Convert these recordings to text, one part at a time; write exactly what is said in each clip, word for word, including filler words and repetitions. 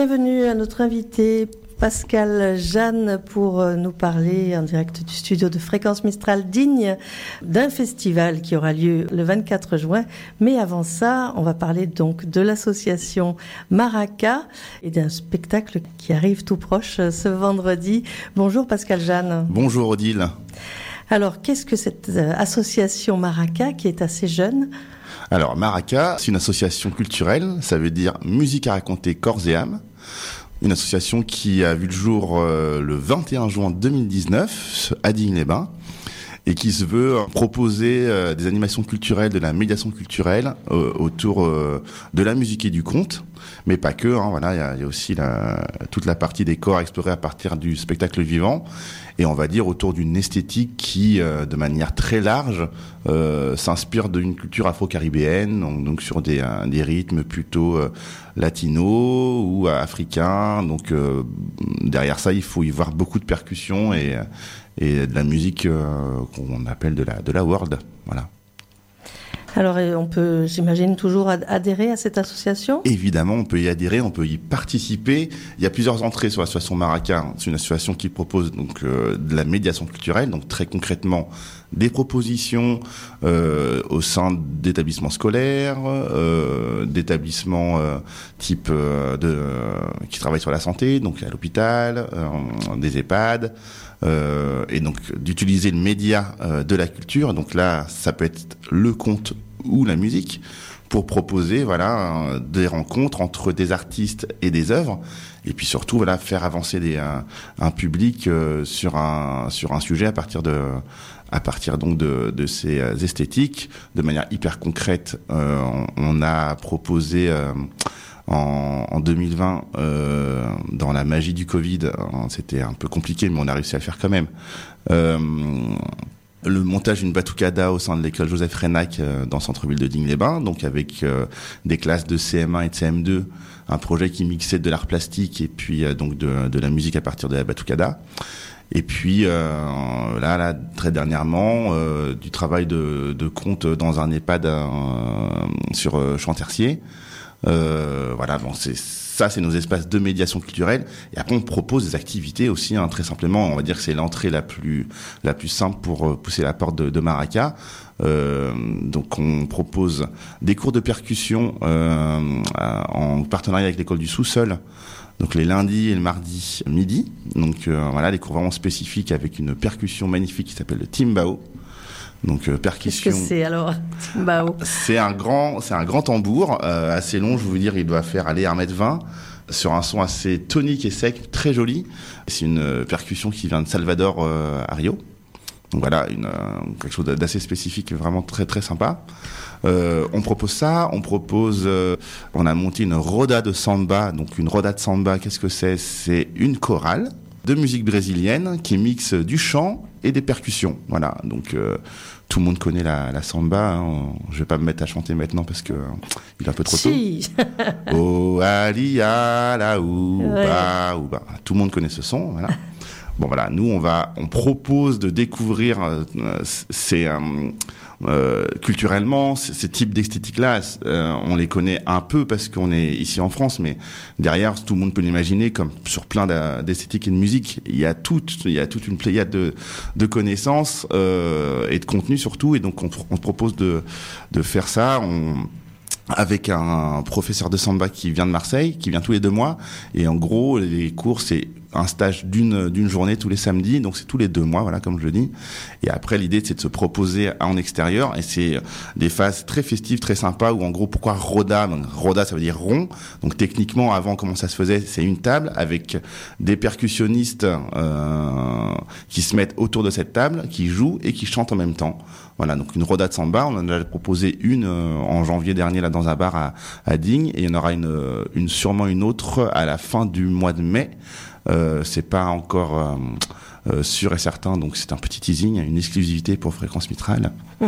Bienvenue à notre invité Pascal Jeanne pour nous parler en direct du studio de Fréquence Mistral Digne d'un festival qui aura lieu le vingt-quatre juin. Mais avant ça, on va parler donc de l'association Maraca et d'un spectacle qui arrive tout proche ce vendredi. Bonjour Pascal Jeanne. Bonjour Odile. Alors, qu'est-ce que cette association Maraca qui est assez jeune ? Alors, Maraca, c'est une association culturelle, ça veut dire musique à raconter corps et âme. Une association qui a vu le jour euh, le vingt et un juin deux mille dix-neuf à Digne-les-Bains et qui se veut proposer euh, des animations culturelles, de la médiation culturelle euh, autour euh, de la musique et du conte, mais pas que. Hein, voilà, il y a, y a aussi la, toute la partie des corps explorés à partir du spectacle vivant. Et on va dire autour d'une esthétique qui, euh, de manière très large, euh, s'inspire d'une culture afro-caribéenne, donc, donc sur des, euh, des rythmes plutôt euh, latinos ou africains. Donc euh, derrière ça, il faut y voir beaucoup de percussions et, et de la musique euh, qu'on appelle de la, de la world. Voilà. Alors, on peut, j'imagine, toujours adhérer à cette association ? Évidemment, on peut y adhérer, on peut y participer. Il y a plusieurs entrées sur l'association Maraca. C'est une association qui propose donc euh, de la médiation culturelle, donc très concrètement des propositions euh, au sein d'établissements scolaires, euh, d'établissements euh, type euh, de euh, qui travaillent sur la santé, donc à l'hôpital, euh, des EHPAD. Euh, et donc d'utiliser le média euh, de la culture, donc là ça peut être le conte ou la musique, pour proposer voilà des rencontres entre des artistes et des œuvres, et puis surtout voilà faire avancer des, un, un public euh, sur un sur un sujet à partir de à partir donc de, de ces esthétiques, de manière hyper concrète. Euh, on, on a proposé euh, En, en deux mille vingt, euh, dans la magie du Covid, hein, c'était un peu compliqué, mais on a réussi à le faire quand même. Euh, le montage d'une batucada au sein de l'école Joseph Reynac euh, dans le centre-ville de Digne-les-Bains, donc avec euh, des classes de C M un et de C M deux, un projet qui mixait de l'art plastique et puis euh, donc de, de la musique à partir de la batucada. Et puis euh, là, là, très dernièrement, euh, du travail de, de conte dans un EHPAD euh, sur euh, Champtercier. Euh, voilà, bon, c'est ça, c'est nos espaces de médiation culturelle. Et après, on propose des activités aussi, hein, très simplement. On va dire que c'est l'entrée la plus la plus simple pour euh, pousser la porte de, de Maraca. Euh, donc, on propose des cours de percussion euh, en partenariat avec l'école du sous-sol. Donc les lundis et le mardi midi. Donc euh, voilà, des cours vraiment spécifiques avec une percussion magnifique qui s'appelle le timbao. Donc euh, percussion. Qu'est-ce que c'est alors, timbao ? C'est un grand, c'est un grand tambour euh, assez long. Je vais vous dire, il doit faire aller un mètre vingt sur un son assez tonique et sec, très joli. C'est une euh, percussion qui vient de Salvador euh, à Rio. Donc voilà, une, euh, quelque chose d'assez spécifique, vraiment très très sympa. Euh, on propose ça, on propose, euh, on a monté une roda de samba. Donc une roda de samba, qu'est-ce que c'est ? C'est une chorale de musique brésilienne qui mixe du chant et des percussions. Voilà, donc euh, tout le monde connaît la, la samba. Hein. Je vais pas me mettre à chanter maintenant parce que euh, il est un peu trop si. tôt. Oh alia la ouba ouba. Tout le monde connaît ce son. Voilà. Bon voilà, nous on va, on propose de découvrir euh, ces euh, euh, culturellement ces, ces types d'esthétiques-là. Euh, on les connaît un peu parce qu'on est ici en France, mais derrière tout le monde peut l'imaginer comme sur plein d'esthétiques et de musique. Il y a toute, il y a toute une pléiade de, de connaissances euh, et de contenu surtout. Et donc on, on propose de de faire ça. On, avec un professeur de samba qui vient de Marseille, qui vient tous les deux mois. Et en gros, les cours, c'est un stage d'une d'une journée tous les samedis, donc c'est tous les deux mois, voilà, comme je le dis. Et après, l'idée, c'est de se proposer en extérieur, et c'est des phases très festives, très sympas, où en gros, pourquoi Roda ? Donc, Roda, ça veut dire rond. Donc techniquement, avant, comment ça se faisait ? C'est une table avec des percussionnistes euh, qui se mettent autour de cette table, qui jouent et qui chantent en même temps. Voilà, donc une roda de samba, on en a proposé une euh, en janvier dernier là dans un bar à, à Digne, et il y en aura une, une sûrement une autre à la fin du mois de mai. Euh, c'est pas encore euh, euh, sûr et certain, donc c'est un petit teasing, une exclusivité pour Fréquence Mistral. Mmh.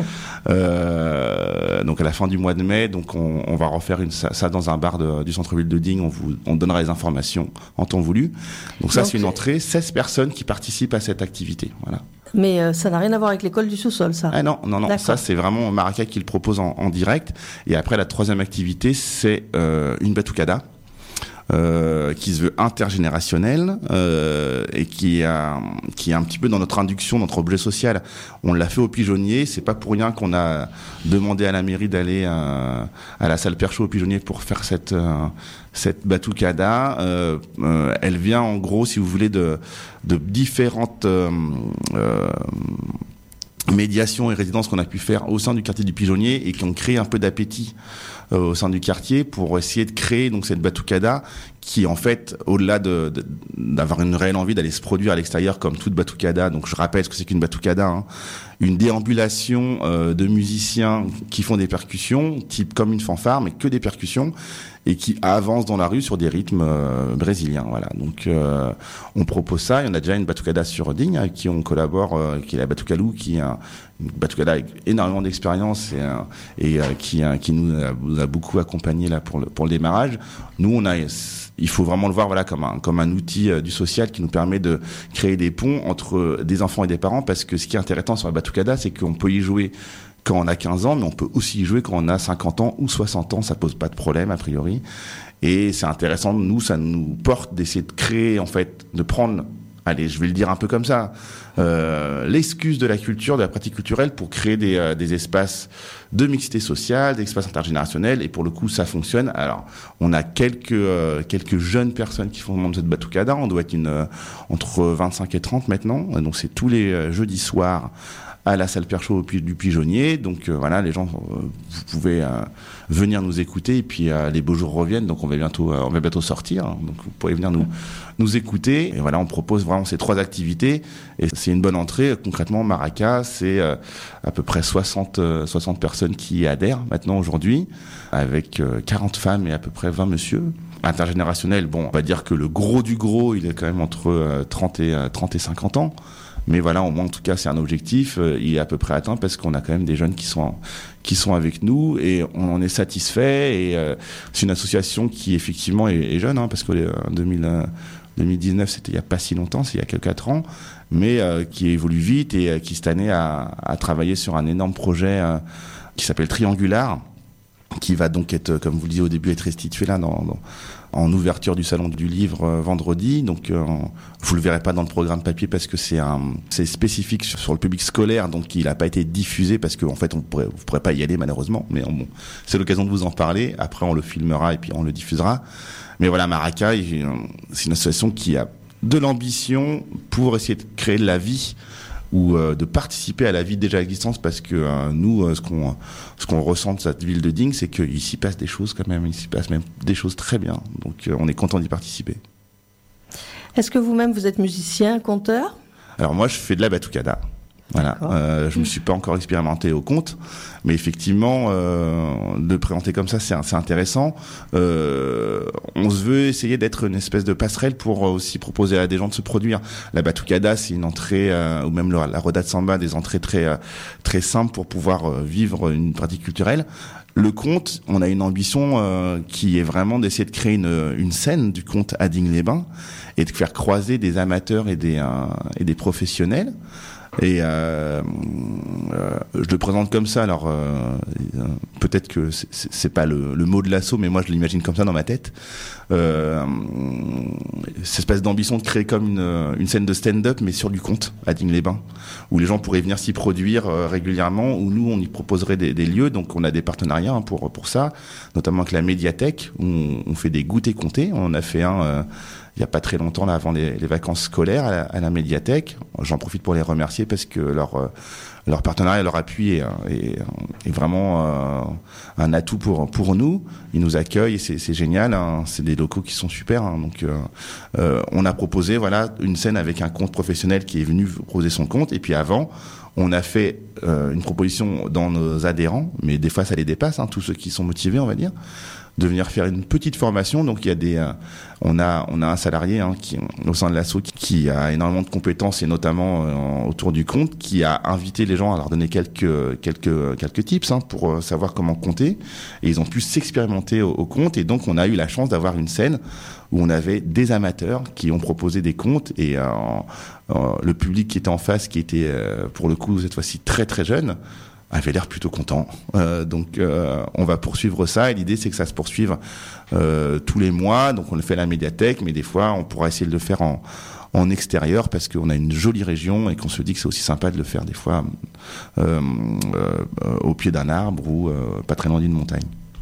Euh, donc à la fin du mois de mai, donc on, on va refaire une, ça, ça dans un bar de, du centre-ville de Digne. On vous on donnera les informations en temps voulu. Donc ça, donc, c'est une entrée, seize personnes qui participent à cette activité. Voilà. Mais euh, ça n'a rien à voir avec l'école du sous-sol, ça. Ah non, non, non. Ça, c'est vraiment Maraca qui le propose en, en direct. Et après, la troisième activité, c'est euh, une batucada. euh, qui se veut intergénérationnel euh, et qui a qui est un petit peu dans notre induction, notre objet social. On l'a fait au Pigeonnier. C'est pas pour rien qu'on a demandé à la mairie d'aller euh, à la salle Perchaud au Pigeonnier pour faire cette euh, cette batucada. Euh, euh, elle vient en gros, si vous voulez, de de différentes euh, euh, médiations et résidences qu'on a pu faire au sein du quartier du Pigeonnier et qui ont créé un peu d'appétit euh, au sein du quartier pour essayer de créer donc cette batucada qui en fait, au-delà de, de, d'avoir une réelle envie d'aller se produire à l'extérieur comme toute batucada, donc je rappelle ce que c'est qu'une batucada, hein, une déambulation euh, de musiciens qui font des percussions, type comme une fanfare, mais que des percussions, et qui avancent dans la rue sur des rythmes euh, brésiliens. Voilà. Donc euh, on propose ça. Il y en a déjà une batucada sur Digne avec qui on collabore, euh, qui est la Batucalou, qui est un, une batucada avec énormément d'expérience et, euh, et euh, qui, euh, qui nous a, nous a beaucoup accompagné là pour le, pour le démarrage. Nous, on a il faut vraiment le voir voilà comme un comme un outil euh, du social qui nous permet de créer des ponts entre des enfants et des parents, parce que ce qui est intéressant sur la batucada, c'est qu'on peut y jouer quand on a quinze ans, mais on peut aussi y jouer quand on a cinquante ans ou soixante ans, ça pose pas de problème a priori. Et c'est intéressant, nous, ça nous porte d'essayer de créer, en fait, de prendre, allez, je vais le dire un peu comme ça, euh, l'excuse de la culture, de la pratique culturelle pour créer des, euh, des espaces de mixité sociale, des espaces intergénérationnels, et pour le coup, ça fonctionne. Alors, on a quelques euh, quelques jeunes personnes qui font le monde de cette batucada, on doit être une euh, entre vingt-cinq et trente maintenant, donc c'est tous les euh, jeudis soirs à la salle Perchaud du Pigeonnier. Donc euh, voilà, les gens, euh, vous pouvez euh, venir nous écouter, et puis euh, les beaux jours reviennent, donc on va bientôt, euh, on va bientôt sortir, hein, donc vous pourrez venir nous nous écouter. Et voilà, on propose vraiment ces trois activités, et c'est une bonne entrée. Concrètement, Maraca, c'est euh, à peu près soixante, euh, soixante personnes qui y adhèrent maintenant aujourd'hui, avec euh, quarante femmes et à peu près vingt messieurs. Intergénérationnel, bon, on va dire que le gros du gros, il est quand même entre euh, trente et cinquante ans. Mais voilà, au moins en tout cas, c'est un objectif. Euh, il est à peu près atteint parce qu'on a quand même des jeunes qui sont qui sont avec nous et on en est satisfait. Et euh, c'est une association qui effectivement est, est jeune, hein, parce que euh, deux mille, euh, deux mille dix-neuf, c'était il y a pas si longtemps, c'est il y a que quatre ans, mais euh, qui évolue vite et euh, qui cette année a, a travaillé sur un énorme projet euh, qui s'appelle Triangular, qui va donc être, comme vous le disiez au début, être restitué là dans, dans en ouverture du salon du livre euh, vendredi. Donc euh, vous le verrez pas dans le programme papier parce que c'est un c'est spécifique sur, sur le public scolaire, donc il a pas été diffusé parce que en fait on pourrait vous pourrez pas y aller malheureusement, mais bon, c'est l'occasion de vous en parler. Après on le filmera et puis on le diffusera. Mais voilà, Maraca, c'est une association qui a de l'ambition pour essayer de créer de la vie ou euh, de participer à la vie déjà existante, parce que euh, nous, euh, ce qu'on ce qu'on ressent de cette ville de Digne, c'est qu'il s'y passe des choses quand même, il s'y passe même des choses très bien. Donc euh, on est content d'y participer. Est-ce que vous-même vous êtes musicien, conteur ? Alors moi, je fais de la batucada. Voilà, euh, je me suis pas encore expérimenté au conte, mais effectivement, euh, de présenter comme ça, c'est, c'est intéressant. Euh, on se veut essayer d'être une espèce de passerelle pour aussi proposer à des gens de se produire. La batucada, c'est une entrée, euh, ou même la, la roda de samba, des entrées très euh, très simples pour pouvoir euh, vivre une pratique culturelle. Le conte, on a une ambition euh, qui est vraiment d'essayer de créer une, une scène du conte à Digne-les-Bains et de faire croiser des amateurs et des euh, et des professionnels. Et euh, euh, je le présente comme ça. Alors euh, peut-être que c'est, c'est pas le, le mot de l'assaut, mais moi je l'imagine comme ça dans ma tête. Euh, cette espèce d'ambition de créer comme une, une scène de stand-up, mais sur du conte à Digne-les-Bains, où les gens pourraient venir s'y produire euh, régulièrement, où nous on y proposerait des, des lieux. Donc on a des partenariats hein, pour pour ça, notamment avec la médiathèque, où on, on fait des goûters comptés. On en a fait un. Euh, il y a pas très longtemps, là, avant les, les vacances scolaires, à la, à la médiathèque. J'en profite pour les remercier parce que leur euh, leur partenariat, leur appui est, est, est vraiment euh, un atout pour pour nous. Ils nous accueillent et c'est, c'est génial. Hein. C'est des locaux qui sont super. Hein. Donc, euh, euh, on a proposé, voilà, une scène avec un conte professionnel qui est venu proposer son conte. Et puis avant, on a fait euh, une proposition dans nos adhérents, mais des fois ça les dépasse, hein, tous ceux qui sont motivés, on va dire, de venir faire une petite formation. Donc il y a des, euh, on a, on a un salarié hein, qui au sein de l'asso qui, qui a énormément de compétences et notamment euh, autour du compte, qui a invité les gens à leur donner quelques quelques quelques tips hein, pour euh, savoir comment compter, et ils ont pu s'expérimenter au, au compte. Et donc on a eu la chance d'avoir une scène où on avait des amateurs qui ont proposé des comptes et euh, euh, le public qui était en face, qui était euh, pour le coup cette fois-ci très très jeune, avait l'air plutôt content. Euh, donc euh, on va poursuivre ça et l'idée c'est que ça se poursuive euh, tous les mois. Donc on le fait à la médiathèque, mais des fois on pourra essayer de le faire en, en extérieur parce qu'on a une jolie région et qu'on se dit que c'est aussi sympa de le faire des fois euh, euh, au pied d'un arbre ou euh, pas très loin d'une montagne.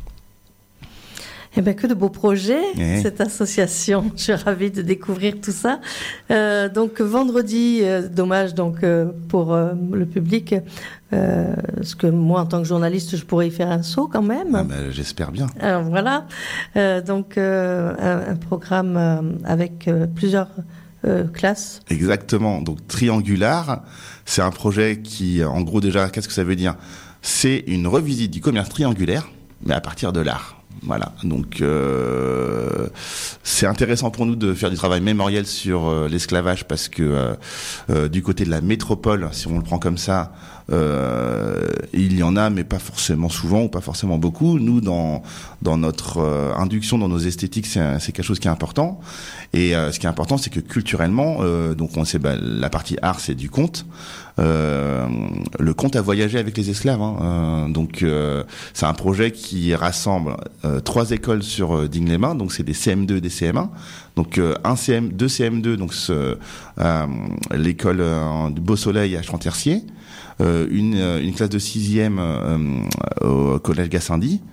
Eh bien, que de beaux projets, oui. Cette association. Je suis ravie de découvrir tout ça. Euh, donc, vendredi, euh, dommage donc euh, pour euh, le public, euh, parce que moi, en tant que journaliste, je pourrais y faire un saut quand même. Ah, ben, j'espère bien. Alors, voilà. Euh, donc, euh, un, un programme euh, avec euh, plusieurs euh, classes. Exactement. Donc, Triangular, c'est un projet qui, en gros, déjà, qu'est-ce que ça veut dire ? C'est une revisite du commerce triangulaire, mais à partir de l'art. Voilà, donc euh, c'est intéressant pour nous de faire du travail mémoriel sur euh, l'esclavage parce que euh, euh, du côté de la métropole, si on le prend comme ça, euh, il y en a, mais pas forcément souvent ou pas forcément beaucoup. Nous, dans dans notre euh, induction, dans nos esthétiques, c'est, c'est quelque chose qui est important. Et euh, ce qui est important, c'est que culturellement, euh, donc on sait, bah, la partie art, c'est du conte. Euh, le conte a voyagé avec les esclaves, hein. euh, donc euh, c'est un projet qui rassemble euh, trois écoles sur euh, Digne-les-Bains, donc c'est des C M deux et des C M un, donc euh, un C M, deux C M deux, donc ce, euh, l'école euh, du Beau Soleil à Chantercier, euh, une, une classe de sixième euh, au collège Gassendi,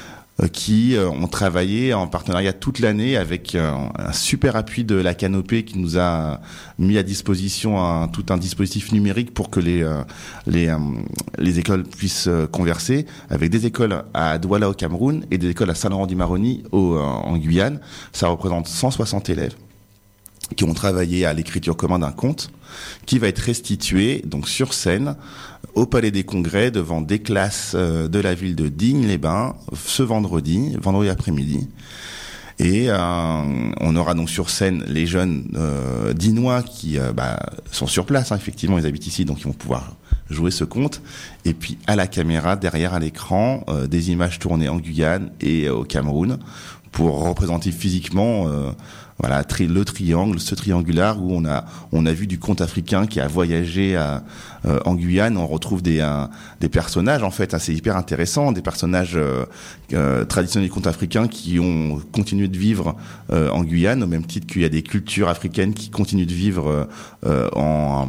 qui euh, ont travaillé en partenariat toute l'année avec euh, un super appui de la Canopée qui nous a mis à disposition un, tout un dispositif numérique pour que les euh, les euh, les écoles puissent euh, converser avec des écoles à Douala au Cameroun et des écoles à Saint-Laurent-du-Maroni au, euh, en Guyane. Ça représente cent soixante élèves qui ont travaillé à l'écriture commun d'un conte qui va être restitué donc sur scène au Palais des Congrès devant des classes euh, de la ville de Digne-les-Bains ce vendredi, vendredi après-midi. Et euh, on aura donc sur scène les jeunes euh, dinois qui euh, bah, sont sur place, hein, effectivement ils habitent ici donc ils vont pouvoir jouer ce conte. Et puis à la caméra, derrière à l'écran, euh, des images tournées en Guyane et euh, au Cameroun pour représenter physiquement euh, voilà tri- le triangle, ce triangulaire où on a on a vu du conte africain qui a voyagé à, euh, en Guyane. On retrouve des euh, des personnages en fait, hein, c'est hyper intéressant, des personnages euh, euh, traditionnels du conte africain qui ont continué de vivre euh, en Guyane au même titre qu'il y a des cultures africaines qui continuent de vivre euh, en,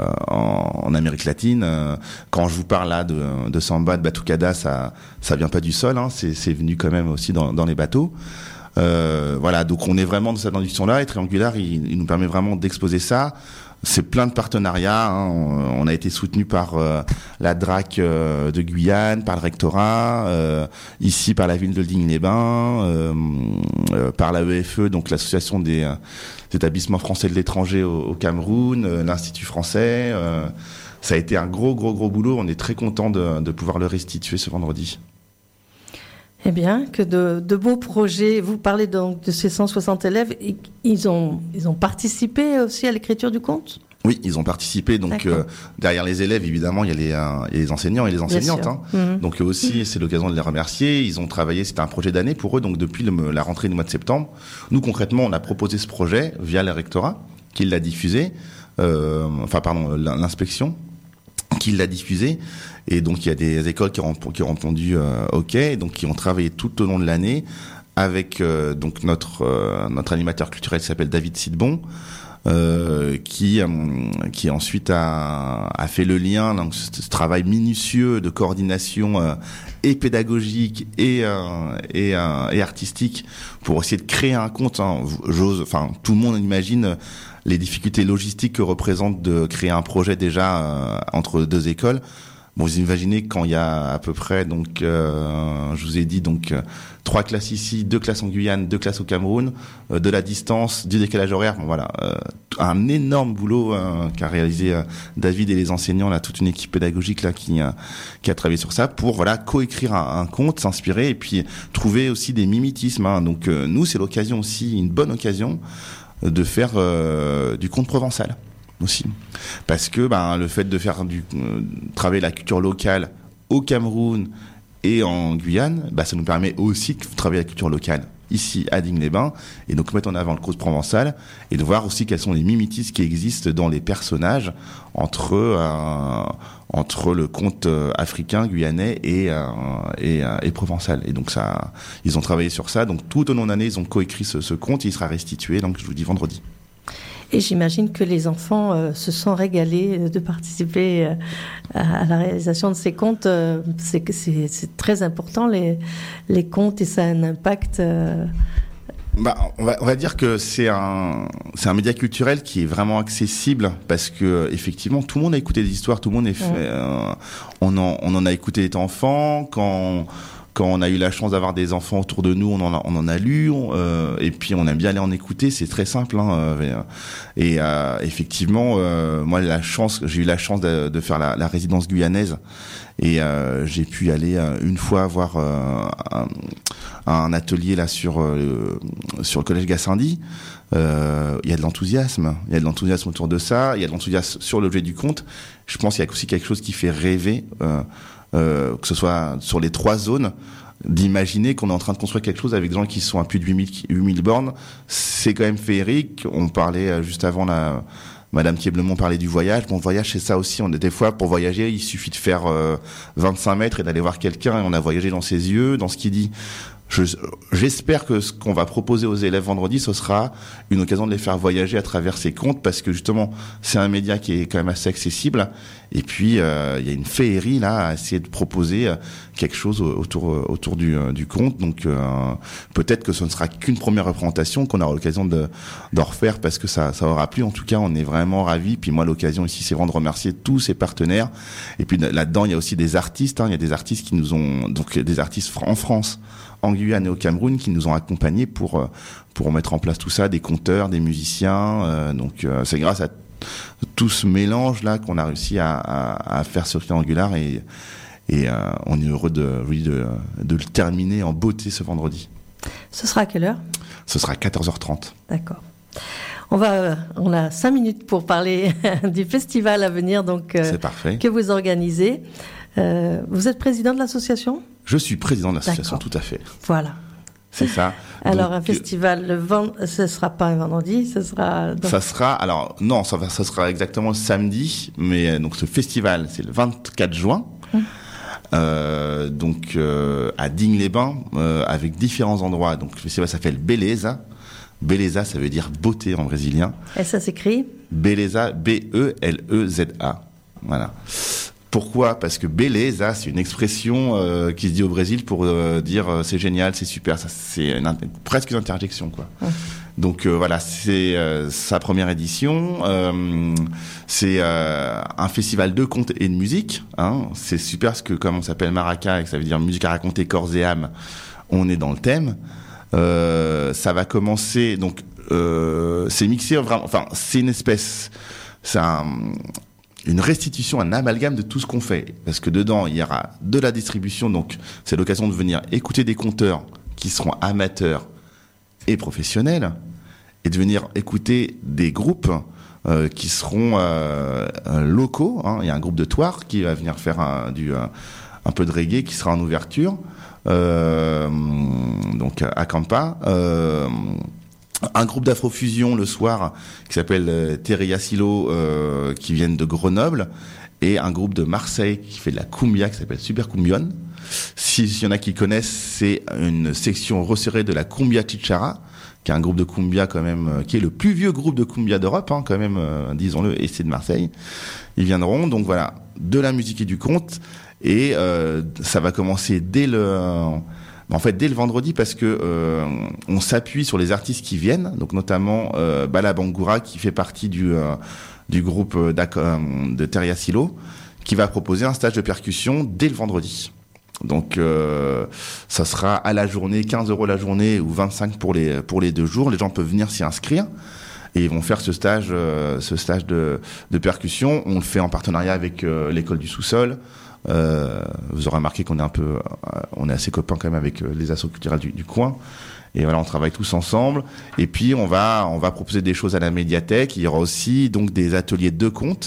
en en Amérique latine. Quand je vous parle là de, de samba, de batucada, ça ça vient pas du sol, hein, c'est c'est venu quand même aussi dans dans les bateaux. Euh, voilà, donc on est vraiment dans cette induction-là et Triangulaire, il, il nous permet vraiment d'exposer ça. C'est plein de partenariats, hein. on, on a été soutenu par euh, la D R A C euh, de Guyane, par le rectorat, euh, ici par la ville de Digne-les-Bains, euh, euh, par la E F E, donc l'association des, euh, des établissements français de l'étranger au, au Cameroun, euh, l'Institut français. Euh, ça a été un gros, gros, gros boulot. On est très content de, de pouvoir le restituer ce vendredi. Eh bien, que de, de beaux projets. Vous parlez donc de ces cent soixante élèves. Et ils ont, ils ont participé aussi à l'écriture du conte ? Oui, ils ont participé. Donc euh, derrière les élèves, évidemment, il y a les, euh, il y a les enseignants et les enseignantes. Hein. Mmh. Donc eux aussi, c'est l'occasion de les remercier. Ils ont travaillé. C'était un projet d'année pour eux. Donc depuis le, la rentrée du mois de septembre, nous concrètement, on a proposé ce projet via le rectorat, qui l'a diffusé. Euh, enfin, pardon, l'inspection, qui l'a diffusé. Et donc, il y a des écoles qui ont, qui ont répondu euh, OK, donc qui ont travaillé tout au long de l'année avec euh, donc notre euh, notre animateur culturel qui s'appelle David Sidbon, euh, qui euh, qui ensuite a a fait le lien, donc ce, ce travail minutieux de coordination euh, et pédagogique et euh, et, euh, et artistique pour essayer de créer un conte. Hein. J'ose, enfin, tout le monde imagine les difficultés logistiques que représente de créer un projet déjà euh, entre deux écoles. Bon, vous imaginez quand il y a à peu près, donc, euh, je vous ai dit, donc, euh, trois classes ici, deux classes en Guyane, deux classes au Cameroun, euh, de la distance, du décalage horaire, bon, voilà, euh, un énorme boulot euh, qu'a réalisé euh, David et les enseignants, là, toute une équipe pédagogique là qui euh, qui a travaillé sur ça pour voilà coécrire un, un conte, s'inspirer et puis trouver aussi des mimétismes. Hein. Donc, euh, nous, c'est l'occasion aussi, une bonne occasion de faire euh, du conte provençal. Aussi, parce que ben le fait de faire du euh, travailler la culture locale au Cameroun et en Guyane, ben ça nous permet aussi de travailler la culture locale ici à Digne-les-Bains, et donc mettre en avant le conte provençal, et de voir aussi quels sont les mimétismes qui existent dans les personnages entre euh, entre le conte africain, guyanais et euh, et, euh, et provençal. Et donc ça, ils ont travaillé sur ça. Donc tout au long de l'année, ils ont coécrit ce, ce conte. Et il sera restitué. Donc je vous dis vendredi. Et j'imagine que les enfants euh, se sont régalés de participer euh, à, à la réalisation de ces contes. Euh, c'est, c'est, c'est très important, les, les contes, et ça a un impact. Euh... Bah, on va, on va dire que c'est un, c'est un média culturel qui est vraiment accessible parce que effectivement, tout le monde a écouté des histoires, tout le monde est fait, ouais. euh, on en, on en a écouté étant enfant, quand, quand on a eu la chance d'avoir des enfants autour de nous, on en a, on en a lu, on, euh, et puis on aime bien aller en écouter. C'est très simple, hein, euh, et euh, effectivement, euh, moi la chance, j'ai eu la chance de, de faire la, la résidence guyanaise, et euh, j'ai pu aller euh, une fois voir euh, un, un atelier là sur euh, sur le collège Gassendi. Euh, il y a de l'enthousiasme, il y a de l'enthousiasme autour de ça, il y a de l'enthousiasme sur l'objet du conte. Je pense qu'il y a aussi quelque chose qui fait rêver. Euh, Euh, que ce soit sur les trois zones, d'imaginer qu'on est en train de construire quelque chose avec des gens qui sont à plus de huit mille bornes, c'est quand même féerique. On parlait euh, juste avant, la Madame Thieblemont parlait du voyage. Bon, voyage, c'est ça aussi. On, des fois, pour voyager, il suffit de faire euh, vingt-cinq mètres et d'aller voir quelqu'un, et on a voyagé dans ses yeux, dans ce qu'il dit. Je, j'espère que ce qu'on va proposer aux élèves vendredi, ce sera une occasion de les faire voyager à travers ces contes, parce que justement, c'est un média qui est quand même assez accessible. Et puis, euh, il y a une féerie là à essayer de proposer quelque chose autour autour du du conte. Donc, euh, peut-être que ce ne sera qu'une première représentation, qu'on aura l'occasion de d'en refaire parce que ça ça aura plu. En tout cas, on est vraiment ravis. Puis moi, l'occasion ici, c'est vraiment de remercier tous ces partenaires. Et puis là-dedans, il y a aussi des artistes. Hein, il y a des artistes qui nous ont donc des artistes en France, en Guyane et au Cameroun, qui nous ont accompagnés pour pour mettre en place tout ça, des conteurs, des musiciens. Euh, donc euh, c'est grâce à tout ce mélange là qu'on a réussi à, à, à faire ce triangulaire, et et euh, on est heureux de oui, de de le terminer en beauté ce vendredi. Ce sera à quelle heure ? Ce sera à quatorze heures trente. D'accord. On va, on a cinq minutes pour parler du festival à venir, donc euh, c'est parfait. Que vous organisez. Euh, vous êtes président de l'association ? Je suis président de l'association, D'accord. Tout à fait. Voilà. C'est ça. Alors, donc, un festival, le vend... ce ne sera pas un vendredi, ce sera... Donc... Ça sera, alors, non, ça, va, ça sera exactement samedi, mais donc ce festival, c'est le vingt-quatre juin, hum. euh, donc euh, à Digne-les-Bains, euh, avec différents endroits. Donc le festival s'appelle Beleza. Beleza, ça veut dire beauté en brésilien. Et ça s'écrit ? Beleza, B E L E Z A. Voilà. Pourquoi ? Parce que beleza, c'est une expression euh, qui se dit au Brésil pour euh, dire euh, c'est génial, c'est super. Ça, c'est une, presque une interjection, quoi. Ouais. Donc euh, voilà, c'est euh, sa première édition. Euh, c'est euh, un festival de contes et de musique. Hein. C'est super parce que comme on s'appelle Maraca et que ça veut dire musique à raconter corps et âme, on est dans le thème. Euh, ça va commencer, donc euh, c'est mixé vraiment. Enfin, c'est une espèce, c'est un une restitution, un amalgame de tout ce qu'on fait. Parce que dedans, il y aura de la distribution, donc c'est l'occasion de venir écouter des conteurs qui seront amateurs et professionnels, et de venir écouter des groupes euh, qui seront euh, locaux. Hein. Il y a un groupe de Toire qui va venir faire un, du, un, un peu de reggae, qui sera en ouverture, euh, donc à Campa. Euh, un groupe d'afrofusion le soir qui s'appelle euh, Teria Silo, euh, qui viennent de Grenoble, et un groupe de Marseille qui fait de la cumbia qui s'appelle Super Cumbion. S'il y en a qui connaissent, c'est une section resserrée de la Cumbia Chichara, qui est un groupe de cumbia quand même, euh, qui est le plus vieux groupe de cumbia d'Europe, hein, quand même, euh, disons-le, et c'est de Marseille. Ils viendront, donc voilà, de la musique et du conte, et euh, ça va commencer dès le... En fait, dès le vendredi, parce que euh, on s'appuie sur les artistes qui viennent, donc notamment euh, Bala Bangoura, qui fait partie du euh, du groupe euh, de Teria Silo, qui va proposer un stage de percussion dès le vendredi. Donc, euh, ça sera à la journée, quinze euros la journée ou vingt-cinq pour les pour les deux jours. Les gens peuvent venir s'y inscrire et ils vont faire ce stage euh, ce stage de de percussion. On le fait en partenariat avec euh, l'école du sous-sol. Euh, vous aurez remarqué qu'on est un peu, euh, on est assez copains quand même avec euh, les assos culturels du, du coin. Et voilà, on travaille tous ensemble. Et puis on va, on va proposer des choses à la médiathèque. Il y aura aussi donc des ateliers de contes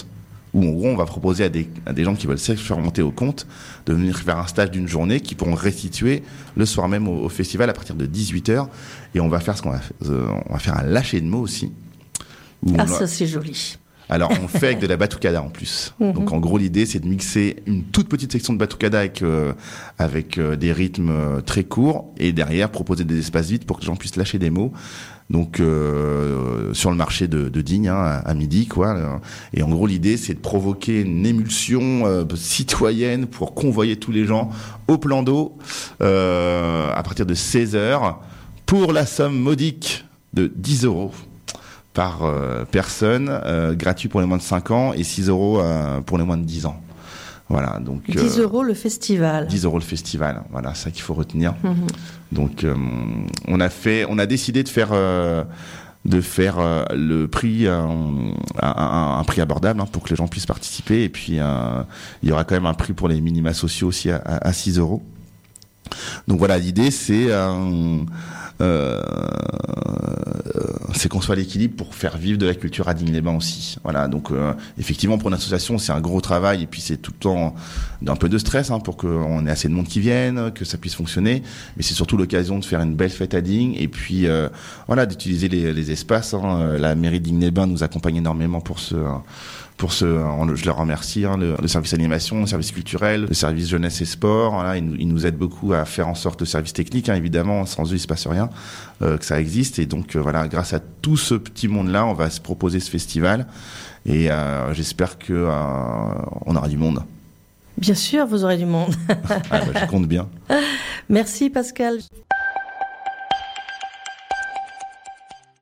où en gros on va proposer à des, à des gens qui veulent se faire monter au compte de venir faire un stage d'une journée qui pourront restituer le soir même au, au festival à partir de dix-huit heures. Et on va faire ce qu'on va, euh, on va faire un lâcher de mots aussi. Ah, va... ça c'est joli. Alors, on fait avec de la batucada en plus. Mm-hmm. Donc, en gros, l'idée, c'est de mixer une toute petite section de batucada avec, euh, avec euh, des rythmes euh, très courts et derrière, proposer des espaces vides pour que les gens puissent lâcher des mots. Donc, euh, sur le marché de, de Digne, hein, à, à midi, quoi. Et en gros, l'idée, c'est de provoquer une émulsion euh, citoyenne pour convoyer tous les gens au plan d'eau euh, à partir de seize heures pour la somme modique de dix euros. Par euh, personne, euh, gratuit pour les moins de cinq ans et six euros euh, pour les moins de dix ans. Voilà, donc euh, dix euros le festival. dix euros le festival, voilà, c'est ça qu'il faut retenir. Mmh. Donc euh, on a fait, on a décidé de faire euh, de faire euh, le prix euh, un, un, un prix abordable hein, pour que les gens puissent participer et puis euh, il y aura quand même un prix pour les minima sociaux aussi à, à, à six euros. Donc voilà, l'idée c'est euh, euh, c'est qu'on soit à l'équilibre pour faire vivre de la culture à Digne-les-Bains aussi. Voilà, donc euh, effectivement pour une association c'est un gros travail et puis c'est tout le temps d'un peu de stress hein, pour qu'on ait assez de monde qui vienne, que ça puisse fonctionner. Mais c'est surtout l'occasion de faire une belle fête à Digne et puis euh, voilà d'utiliser les, les espaces. Hein. La mairie de Digne-les-Bains nous accompagne énormément pour ce pour ce, je leur remercie, hein, le, le service animation, le service culturel, le service jeunesse et sport. Voilà, ils, ils nous aident beaucoup à faire en sorte le service technique. Hein, évidemment, sans eux, il se passe rien, euh, que ça existe. Et donc, euh, voilà, grâce à tout ce petit monde-là, on va se proposer ce festival. Et euh, j'espère que euh, on aura du monde. Bien sûr, vous aurez du monde. Ah, bah, je compte bien. Merci, Pascal.